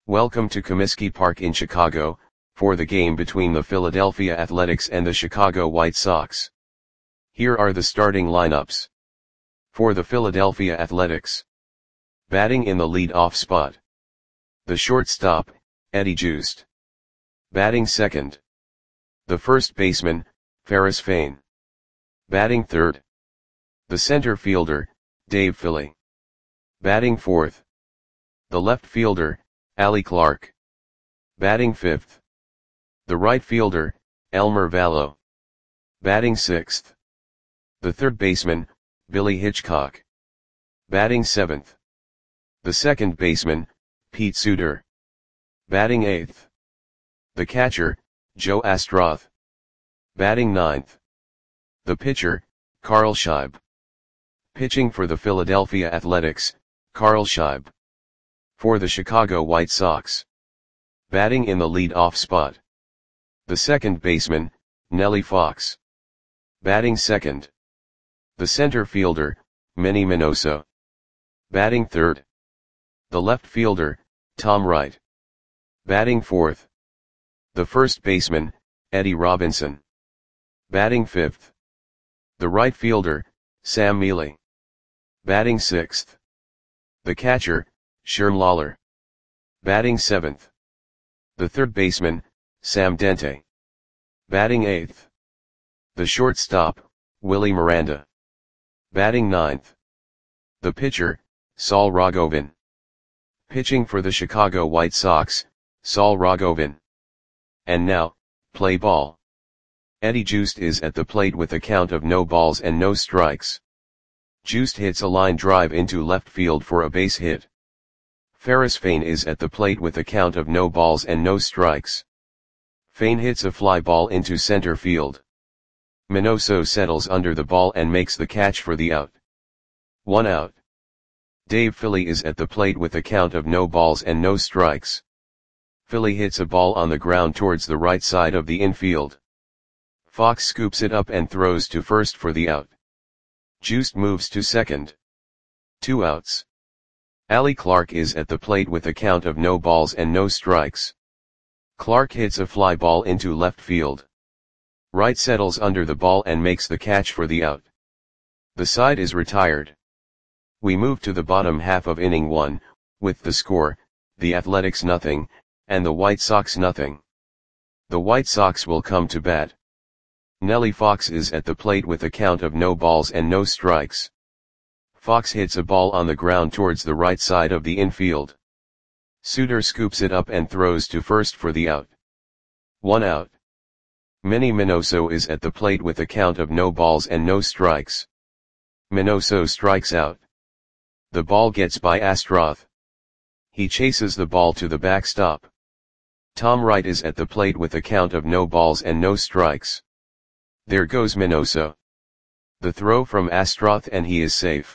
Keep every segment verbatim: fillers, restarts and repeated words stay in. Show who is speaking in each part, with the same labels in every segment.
Speaker 1: Welcome to Comiskey Park in Chicago, for the game between the Philadelphia Athletics and the Chicago White Sox. Here are the starting lineups. For the Philadelphia Athletics. Batting in the lead-off spot. The shortstop, Eddie Joost. Batting second. The first baseman, Ferris Fain. Batting third. The center fielder, Dave Philly. Batting fourth. The left fielder, Ali Clark. Batting fifth. The right fielder, Elmer Valo. Batting sixth. The third baseman, Billy Hitchcock. Batting seventh. The second baseman, Pete Suter. Batting eighth. The catcher, Joe Astroth. Batting ninth. The pitcher, Carl Scheib. Pitching for the Philadelphia Athletics, Carl Scheib. For the Chicago White Sox. Batting in the lead-off spot. The second baseman, Nellie Fox. Batting second. The center fielder, Manny Minoso. Batting third. The left fielder, Tom Wright. Batting fourth. The first baseman, Eddie Robinson. Batting fifth. The right fielder, Sam Mealy. Batting sixth. The catcher, Sherm Lawler. Batting seventh. The third baseman, Sam Dente. Batting eighth. The shortstop, Willie Miranda. Batting ninth. The pitcher, Saul Rogovin. Pitching for the Chicago White Sox, Saul Rogovin. And now, play ball. Eddie Joost is at the plate with a count of no balls and no strikes. Joost hits a line drive into left field for a base hit. Ferris Fain is at the plate with a count of no balls and no strikes. Fain hits a fly ball into center field. Minoso settles under the ball and makes the catch for the out. One out. Dave Philly is at the plate with a count of no balls and no strikes. Philly hits a ball on the ground towards the right side of the infield. Fox scoops it up and throws to first for the out. Joost moves to second. Two outs. Ali Clark is at the plate with a count of no balls and no strikes. Clark hits a fly ball into left field. Wright settles under the ball and makes the catch for the out. The side is retired. We move to the bottom half of inning one, with the score, the Athletics nothing, and the White Sox nothing. The White Sox will come to bat. Nellie Fox is at the plate with a count of no balls and no strikes. Fox hits a ball on the ground towards the right side of the infield. Suter scoops it up and throws to first for the out. One out. Manny Minoso is at the plate with a count of no balls and no strikes. Minoso strikes out. The ball gets by Astroth. He chases the ball to the backstop. Tom Wright is at the plate with a count of no balls and no strikes. There goes Minoso. The throw from Astroth and he is safe.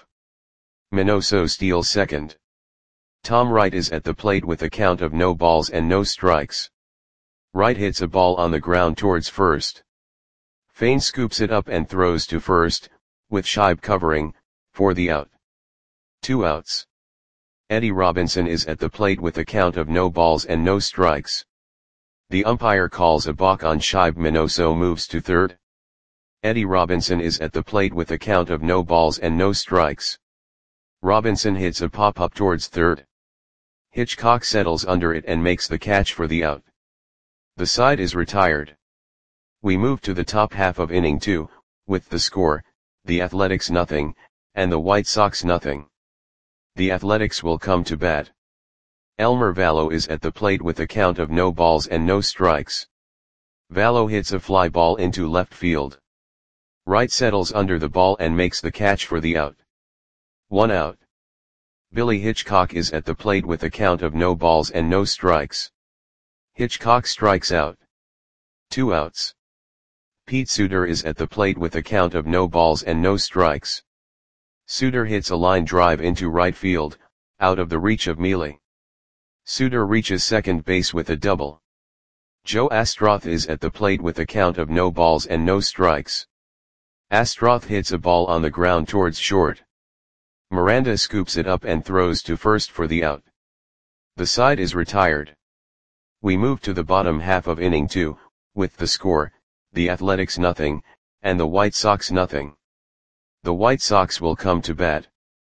Speaker 1: Minoso steals second. Tom Wright is at the plate with a count of no balls and no strikes. Wright hits a ball on the ground towards first. Fain scoops it up and throws to first, with Scheib covering, for the out. Two outs. Eddie Robinson is at the plate with a count of no balls and no strikes. The umpire calls a balk on Scheib. Minoso moves to third. Eddie Robinson is at the plate with a count of no balls and no strikes. Robinson hits a pop-up towards third. Hitchcock settles under it and makes the catch for the out. The side is retired. We move to the top half of inning two, with the score, the Athletics nothing, and the White Sox nothing. The Athletics will come to bat. Elmer Valo is at the plate with a count of no balls and no strikes. Valo hits a fly ball into left field. Wright settles under the ball and makes the catch for the out. One out. Billy Hitchcock is at the plate with a count of no balls and no strikes. Hitchcock strikes out. Two outs. Pete Suter is at the plate with a count of no balls and no strikes. Suter hits a line drive into right field, out of the reach of Mealy. Suter reaches second base with a double. Joe Astroth is at the plate with a count of no balls and no strikes. Astroth hits a ball on the ground towards short. Miranda scoops it up and throws to first for the out. The side is retired. We move to the bottom half of inning two, with the score, the Athletics nothing, and the White Sox nothing. The White Sox will come to bat.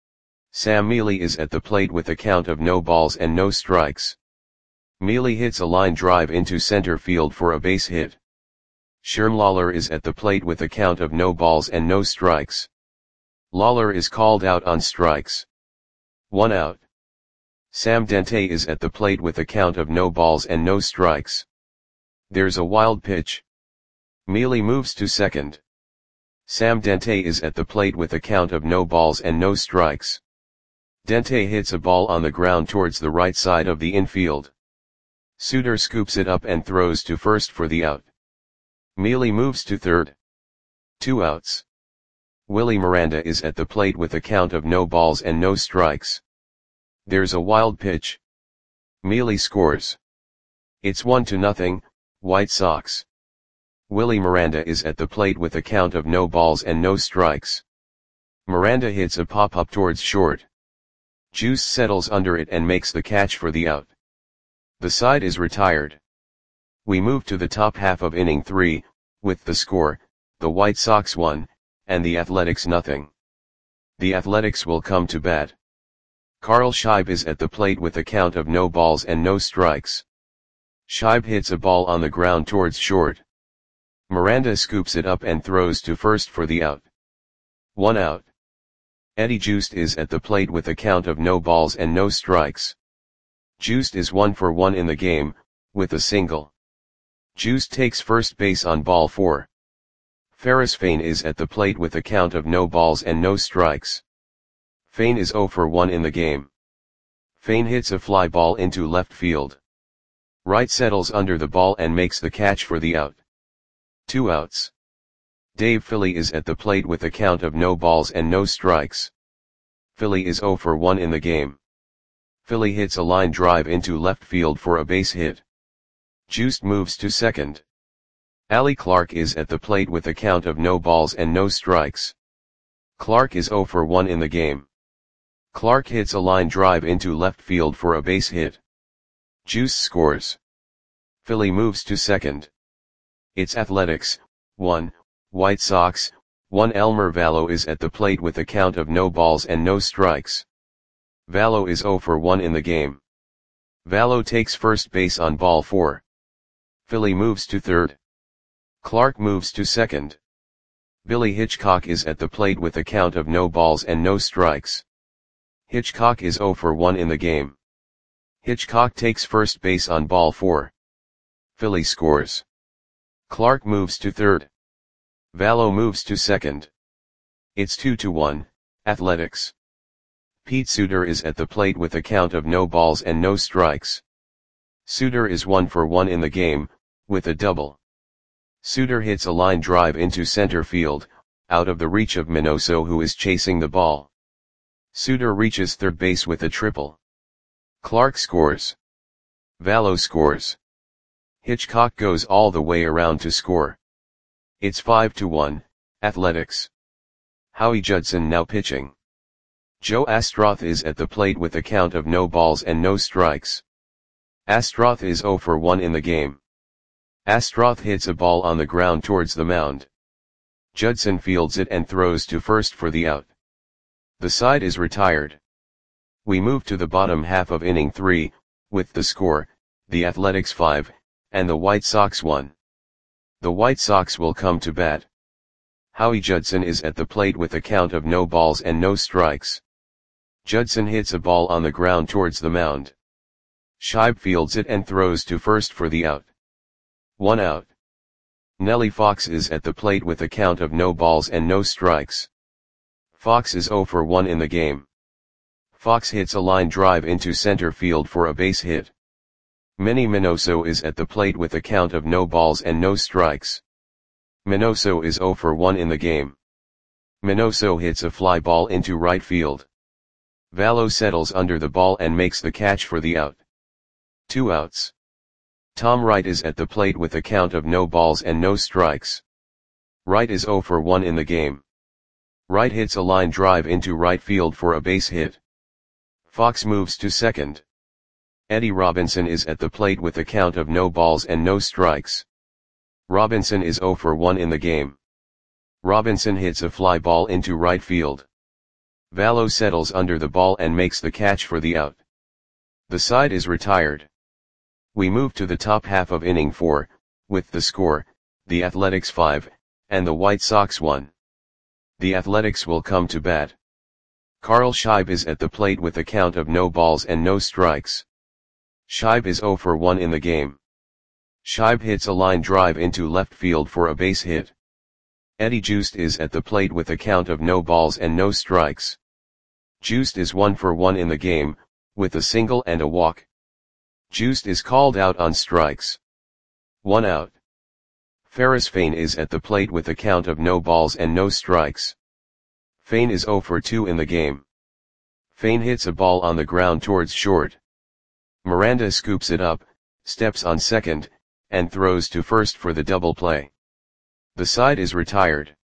Speaker 1: Sam Mealy is at the plate with a count of no balls and no strikes. Mealy hits a line drive into center field for a base hit. Sherm Lawler is at the plate with a count of no balls and no strikes. Lawler is called out on strikes. One out. Sam Dente is at the plate with a count of no balls and no strikes. There's a wild pitch. Mealy moves to second. Sam Dente is at the plate with a count of no balls and no strikes. Dente hits a ball on the ground towards the right side of the infield. Suter scoops it up and throws to first for the out. Mealy moves to third. Two outs. Willie Miranda is at the plate with a count of no balls and no strikes. There's a wild pitch. Mealy scores. It's one to nothing, White Sox. Willie Miranda is at the plate with a count of no balls and no strikes. Miranda hits a pop-up towards short. Juice settles under it and makes the catch for the out. The side is retired. We move to the top half of inning three, with the score, the White Sox one, and the Athletics nothing. The Athletics will come to bat. Carl Scheib is at the plate with a count of no balls and no strikes. Scheib hits a ball on the ground towards short. Miranda scoops it up and throws to first for the out. One out. Eddie Juiced is at the plate with a count of no balls and no strikes. Juiced is one for one in the game, with a single. Juiced takes first base on ball four. Ferris Fain is at the plate with a count of no balls and no strikes. Fain is zero for one in the game. Fain hits a fly ball into left field. Wright settles under the ball and makes the catch for the out. Two outs. Dave Philly is at the plate with a count of no balls and no strikes. Philly is zero for one in the game. Philly hits a line drive into left field for a base hit. Juiced moves to second. Ali Clark is at the plate with a count of no balls and no strikes. Clark is zero for one in the game. Clark hits a line drive into left field for a base hit. Juice scores. Philly moves to second. It's Athletics, one, White Sox, one. Elmer Vallo is at the plate with a count of no balls and no strikes. Vallo is zero for one in the game. Vallo takes first base on ball four. Philly moves to third. Clark moves to second. Billy Hitchcock is at the plate with a count of no balls and no strikes. Hitchcock is zero for one in the game. Hitchcock takes first base on ball four. Philly scores. Clark moves to third. Vallo moves to second. It's two to one, Athletics. Pete Suter is at the plate with a count of no balls and no strikes. Suter is one for one in the game, with a double. Suter hits a line drive into center field, out of the reach of Minoso, who is chasing the ball. Suter reaches third base with a triple. Clark scores. Vallo scores. Hitchcock goes all the way around to score. It's five to one, Athletics. Howie Judson now pitching. Joe Astroth is at the plate with a count of no balls and no strikes. Astroth is zero for one in the game. Astroth hits a ball on the ground towards the mound. Judson fields it and throws to first for the out. The side is retired. We move to the bottom half of inning three, with the score, the Athletics five, and the White Sox one. The White Sox will come to bat. Howie Judson is at the plate with a count of no balls and no strikes. Judson hits a ball on the ground towards the mound. Scheib fields it and throws to first for the out. One out. Nellie Fox is at the plate with a count of no balls and no strikes. Fox is zero for one in the game. Fox hits a line drive into center field for a base hit. Manny Minoso is at the plate with a count of no balls and no strikes. Minoso is zero for one in the game. Minoso hits a fly ball into right field. Vallo settles under the ball and makes the catch for the out. Two outs. Tom Wright is at the plate with a count of no balls and no strikes. Wright is zero for one in the game. Wright hits a line drive into right field for a base hit. Fox moves to second. Eddie Robinson is at the plate with a count of no balls and no strikes. Robinson is zero for one in the game. Robinson hits a fly ball into right field. Vallo settles under the ball and makes the catch for the out. The side is retired. We move to the top half of inning four, with the score, the Athletics five, and the White Sox one. The Athletics will come to bat. Carl Scheib is at the plate with a count of no balls and no strikes. Scheib is zero for one in the game. Scheib hits a line drive into left field for a base hit. Eddie Joost is at the plate with a count of no balls and no strikes. Joost is one for one in the game, with a single and a walk. Joost is called out on strikes. One out. Ferris Fain is at the plate with a count of no balls and no strikes. Fain is zero for two in the game. Fain hits a ball on the ground towards short. Miranda scoops it up, steps on second, and throws to first for the double play. The side is retired.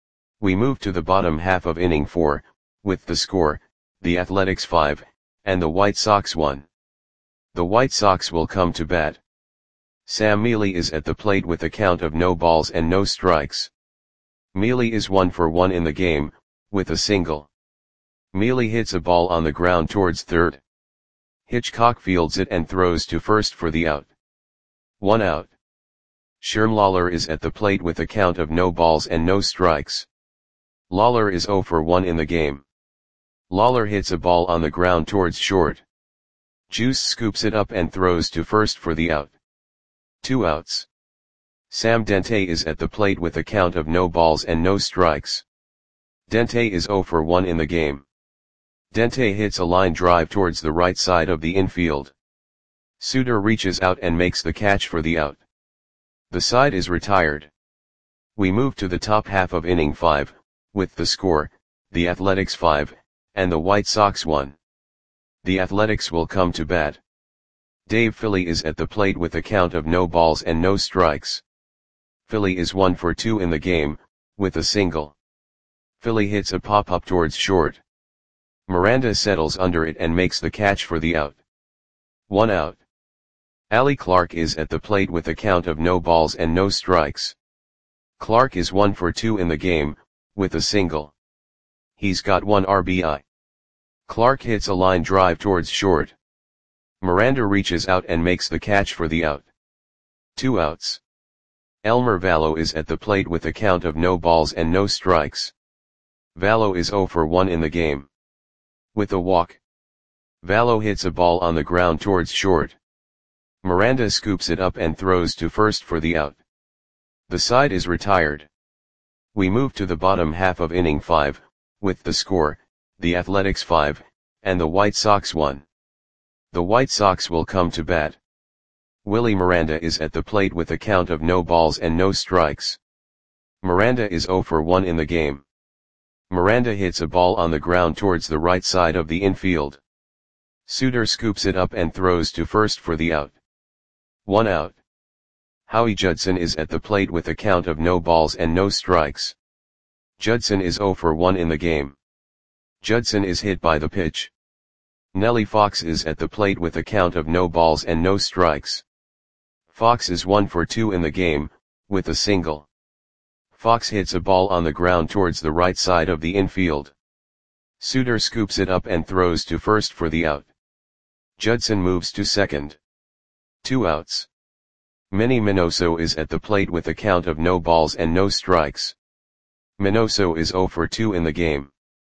Speaker 1: We move to the bottom half of inning four, with the score, the Athletics five, and the White Sox one. The White Sox will come to bat. Sam Mealy is at the plate with a count of no balls and no strikes. Mealy is one for one in the game, with a single. Mealy hits a ball on the ground towards third. Hitchcock fields it and throws to first for the out. One out. Sherm Lawler is at the plate with a count of no balls and no strikes. Lawler is zero for one in the game. Lawler hits a ball on the ground towards short. Juice scoops it up and throws to first for the out. Two outs. Sam Dente is at the plate with a count of no balls and no strikes. Dente is zero for one in the game. Dente hits a line drive towards the right side of the infield. Suter reaches out and makes the catch for the out. The side is retired. We move to the top half of inning five, with the score, the Athletics five, and the White Sox one. The Athletics will come to bat. Dave Philly is at the plate with a count of no balls and no strikes. Philly is one for two in the game, with a single. Philly hits a pop-up towards short. Miranda settles under it and makes the catch for the out. One out. Allie Clark is at the plate with a count of no balls and no strikes. Clark is one for two in the game, with a single. He's got one R B I. Clark hits a line drive towards short. Miranda reaches out and makes the catch for the out. Two outs. Elmer Vallo is at the plate with a count of no balls and no strikes. Vallo is zero for one in the game. With a walk. Vallo hits a ball on the ground towards short. Miranda scoops it up and throws to first for the out. The side is retired. We move to the bottom half of inning five, with the score, the Athletics five, and the White Sox one. The White Sox will come to bat. Willie Miranda is at the plate with a count of no balls and no strikes. Miranda is zero for one in the game. Miranda hits a ball on the ground towards the right side of the infield. Suter scoops it up and throws to first for the out. One out. Howie Judson is at the plate with a count of no balls and no strikes. Judson is zero for one in the game. Judson is hit by the pitch. Nellie Fox is at the plate with a count of no balls and no strikes. Fox is one for two in the game, with a single. Fox hits a ball on the ground towards the right side of the infield. Suter scoops it up and throws to first for the out. Judson moves to second. Two outs. Manny Minoso is at the plate with a count of no balls and no strikes. Minoso is zero for two in the game.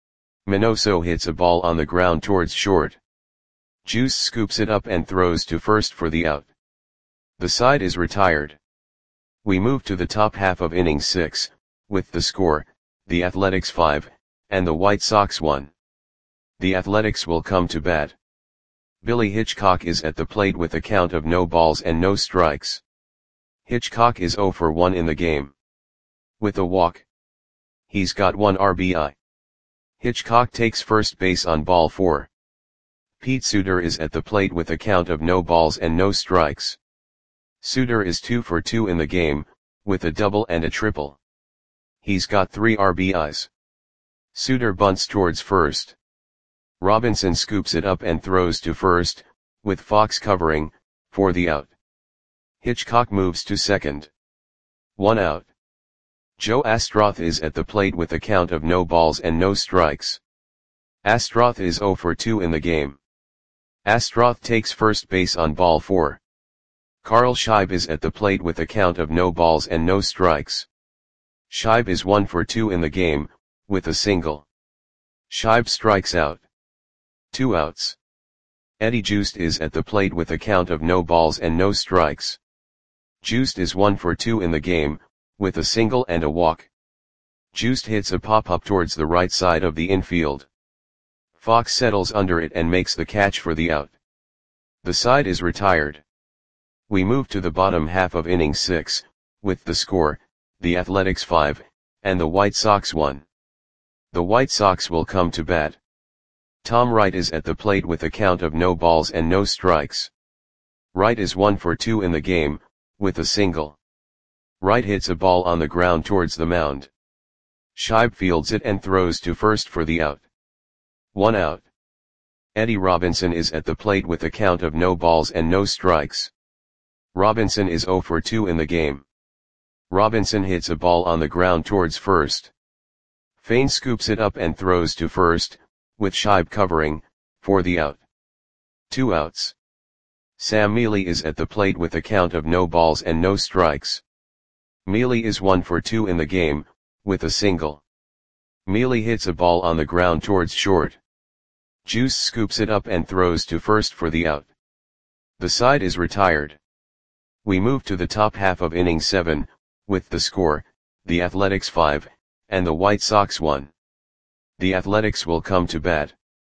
Speaker 1: Minoso hits a ball on the ground towards short. Juice scoops it up and throws to first for the out. The side is retired. We move to the top half of inning six, with the score, the Athletics five, and the White Sox one. The Athletics will come to bat. Billy Hitchcock is at the plate with a count of no balls and no strikes. Hitchcock is zero for one in the game. With a walk. He's got one R B I. Hitchcock takes first base on ball four. Pete Suter is at the plate with a count of no balls and no strikes. Suter is two for two in the game, with a double and a triple. He's got three R B Is. Suter bunts towards first. Robinson scoops it up and throws to first, with Fox covering, for the out. Hitchcock moves to second. One out. Joe Astroth is at the plate with a count of no balls and no strikes. Astroth is zero for two in the game. Astroth takes first base on ball four. Carl Scheib is at the plate with a count of no balls and no strikes. Scheib is one for two in the game, with a single. Scheib strikes out. Two outs. Eddie Joost is at the plate with a count of no balls and no strikes. Joost is one for two in the game, with a single and a walk. Joost hits a pop-up towards the right side of the infield. Fox settles under it and makes the catch for the out. The side is retired. We move to the bottom half of inning six, with the score, the Athletics five, and the White Sox one. The White Sox will come to bat. Tom Wright is at the plate with a count of no balls and no strikes. Wright is one for two in the game, with a single. Wright hits a ball on the ground towards the mound. Scheib fields it and throws to first for the out. One out. Eddie Robinson is at the plate with a count of no balls and no strikes. Robinson is zero for two in the game. Robinson hits a ball on the ground towards first. Fain scoops it up and throws to first, with Scheib covering, for the out. Two outs. Sam Mealy is at the plate with a count of no balls and no strikes. Mealy is one for two in the game, with a single. Mealy hits a ball on the ground towards short. Juice scoops it up and throws to first for the out. The side is retired. We move to the top half of inning seven, with the score, the Athletics five, and the White Sox one. The Athletics will come to bat.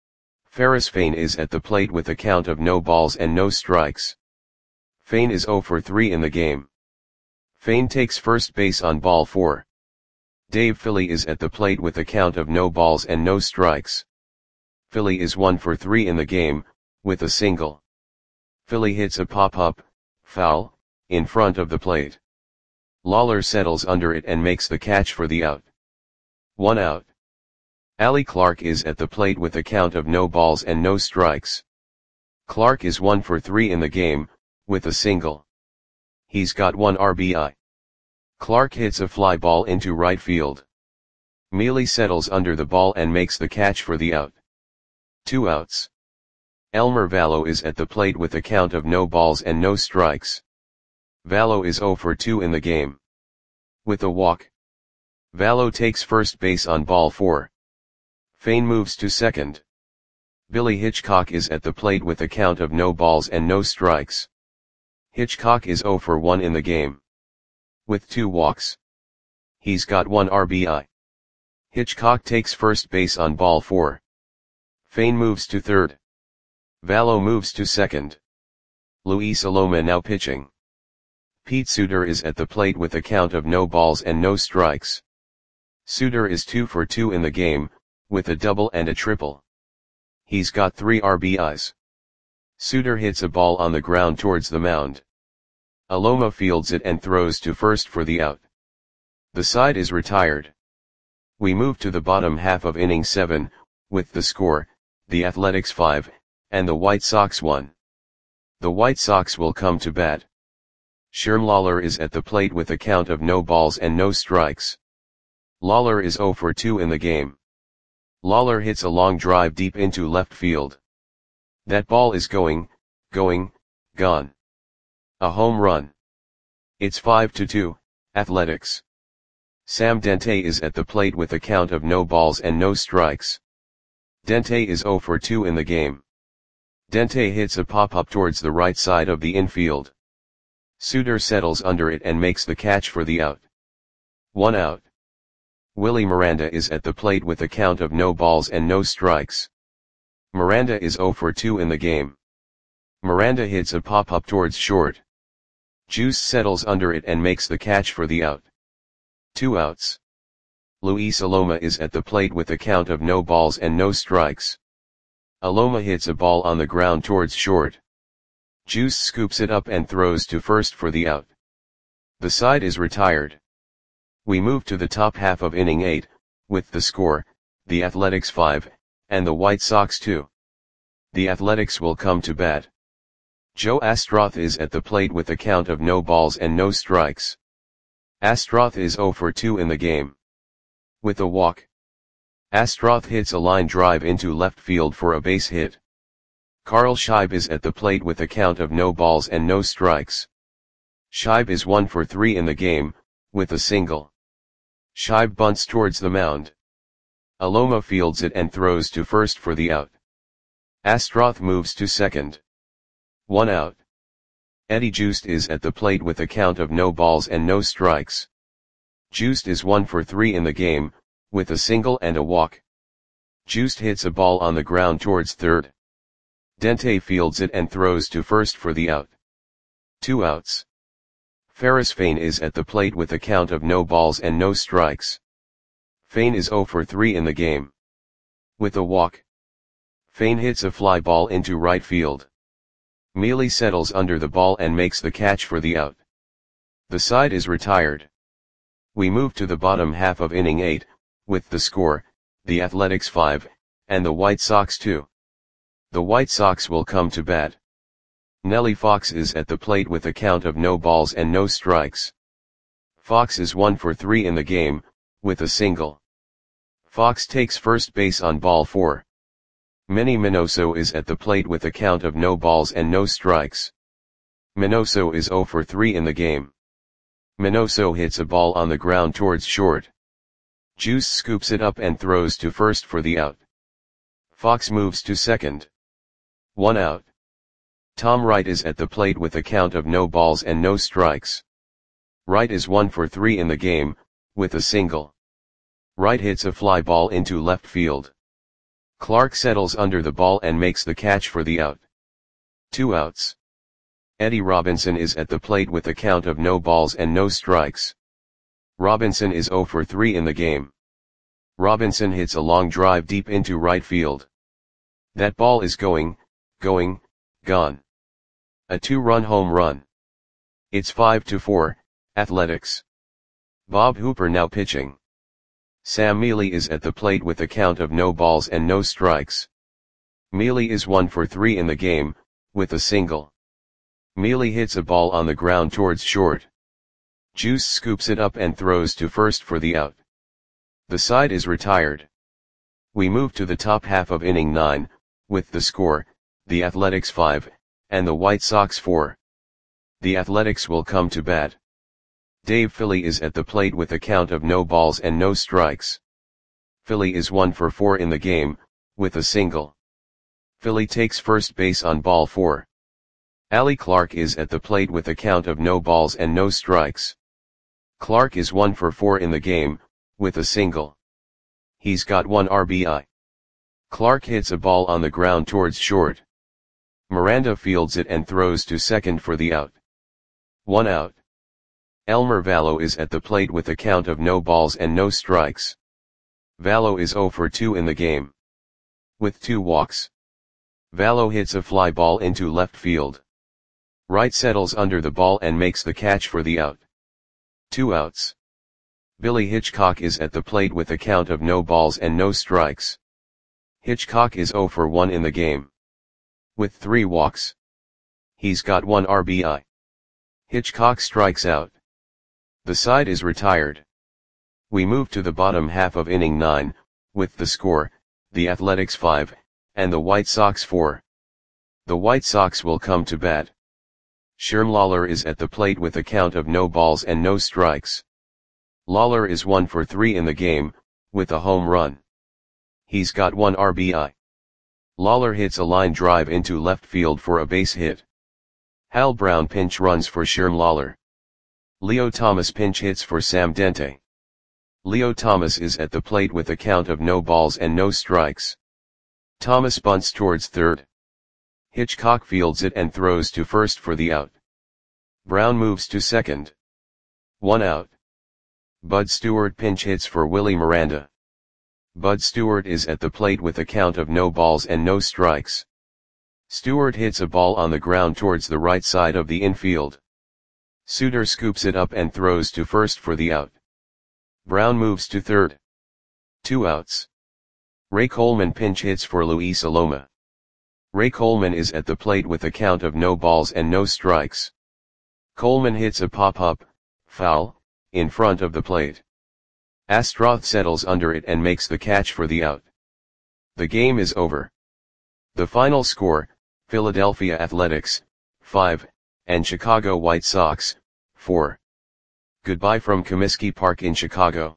Speaker 1: Ferris Fain is at the plate with a count of no balls and no strikes. Fain is zero for three in the game. Fain takes first base on ball four. Dave Philly is at the plate with a count of no balls and no strikes. Philly is one for three in the game, with a single. Philly hits a pop-up, foul, in front of the plate. Lawler settles under it and makes the catch for the out. One out. Allie Clark is at the plate with a count of no balls and no strikes. Clark is one for three in the game, with a single. He's got one R B I. Clark hits a fly ball into right field. Mealy settles under the ball and makes the catch for the out. Two outs. Elmer Vallow is at the plate with a count of no balls and no strikes. Vallow is zero for two in the game. With a walk. Vallow takes first base on ball four. Fain moves to second. Billy Hitchcock is at the plate with a count of no balls and no strikes. Hitchcock is zero for one in the game. With two walks. He's got one R B I. Hitchcock takes first base on ball four. Fain moves to third. Vallow moves to second. Luis Aloma now pitching. Pete Suter is at the plate with a count of no balls and no strikes. Suter is two for two in the game, with a double and a triple. He's got three R B Is. Suter hits a ball on the ground towards the mound. Aloma fields it and throws to first for the out. The side is retired. We move to the bottom half of inning seven, with the score, the Athletics five, and the White Sox one. The White Sox will come to bat. Sherm Lawler is at the plate with a count of no balls and no strikes. Lawler is zero for two in the game. Lawler hits a long drive deep into left field. That ball is going, going, gone. A home run. It's five to two, Athletics. Sam Dente is at the plate with a count of no balls and no strikes. Dente is zero for two in the game. Dente hits a pop-up towards the right side of the infield. Suter settles under it and makes the catch for the out. One out. Willie Miranda is at the plate with a count of no balls and no strikes. Miranda is zero for two in the game. Miranda hits a pop-up towards short. Juice settles under it and makes the catch for the out. Two outs. Luis Aloma is at the plate with a count of no balls and no strikes. Aloma hits a ball on the ground towards short. Juice scoops it up and throws to first for the out. The side is retired. We move to the top half of inning eight, with the score, the Athletics five, and the White Sox two. The Athletics will come to bat. Joe Astroth is at the plate with a count of no balls and no strikes. Astroth is zero for two in the game. With a walk, Astroth hits a line drive into left field for a base hit. Carl Scheib is at the plate with a count of no balls and no strikes. Scheib is one for three in the game, with a single. Scheib bunts towards the mound. Aloma fields it and throws to first for the out. Astroth moves to second. One out. Eddie Joost is at the plate with a count of no balls and no strikes. Joost is one for three in the game, with a single and a walk. Joost hits a ball on the ground towards third. Dente fields it and throws to first for the out. Two outs. Ferris Fain is at the plate with a count of no balls and no strikes. Fain is zero for three in the game. With a walk, Fain hits a fly ball into right field. Mealy settles under the ball and makes the catch for the out. The side is retired. We move to the bottom half of inning eight, with the score, the Athletics five, and the White Sox two. The White Sox will come to bat. Nellie Fox is at the plate with a count of no balls and no strikes. Fox is one for three in the game, with a single. Fox takes first base on ball four. Manny Minoso is at the plate with a count of no balls and no strikes. Minoso is zero for three in the game. Minoso hits a ball on the ground towards short. Juice scoops it up and throws to first for the out. Fox moves to second. One out. Tom Wright is at the plate with a count of no balls and no strikes. Wright is one for three in the game, with a single. Wright hits a fly ball into left field. Clark settles under the ball and makes the catch for the out. Two outs. Eddie Robinson is at the plate with a count of no balls and no strikes. Robinson is zero for three in the game. Robinson hits a long drive deep into right field. That ball is going, going, gone. A two-run home run. It's five to four, Athletics. Bob Hooper now pitching. Sam Mealy is at the plate with a count of no balls and no strikes. Mealy is one for three in the game, with a single. Mealy hits a ball on the ground towards short. Juice scoops it up and throws to first for the out. The side is retired. We move to the top half of inning nine, with the score, the Athletics five, and the White Sox four. The Athletics will come to bat. Dave Philly is at the plate with a count of no balls and no strikes. Philly is one for four in the game, with a single. Philly takes first base on ball four. Ali Clark is at the plate with a count of no balls and no strikes. Clark is one for four in the game, with a single. He's got one R B I. Clark hits a ball on the ground towards short. Miranda fields it and throws to second for the out. One out. Elmer Vallo is at the plate with a count of no balls and no strikes. Vallo is zero for two in the game. With two walks, Vallo hits a fly ball into left field. Wright settles under the ball and makes the catch for the out. Two outs. Billy Hitchcock is at the plate with a count of no balls and no strikes. Hitchcock is zero for one in the game. With three walks, he's got one R B I. Hitchcock strikes out. The side is retired. We move to the bottom half of inning nine, with the score, the Athletics five, and the White Sox four. The White Sox will come to bat. Sherm Lawler is at the plate with a count of no balls and no strikes. Lawler is one for three in the game, with a home run. He's got one R B I. Lawler hits a line drive into left field for a base hit. Hal Brown pinch runs for Sherm Lawler. Leo Thomas pinch hits for Sam Dente. Leo Thomas is at the plate with a count of no balls and no strikes. Thomas bunts towards third. Hitchcock fields it and throws to first for the out. Brown moves to second. One out. Bud Stewart pinch hits for Willie Miranda. Bud Stewart is at the plate with a count of no balls and no strikes. Stewart hits a ball on the ground towards the right side of the infield. Suter scoops it up and throws to first for the out. Brown moves to third. Two outs. Ray Coleman pinch hits for Luis Aloma. Ray Coleman is at the plate with a count of no balls and no strikes. Coleman hits a pop-up, foul, in front of the plate. Astroth settles under it and makes the catch for the out. The game is over. The final score, Philadelphia Athletics, five, and Chicago White Sox, four. Goodbye from Comiskey Park in Chicago.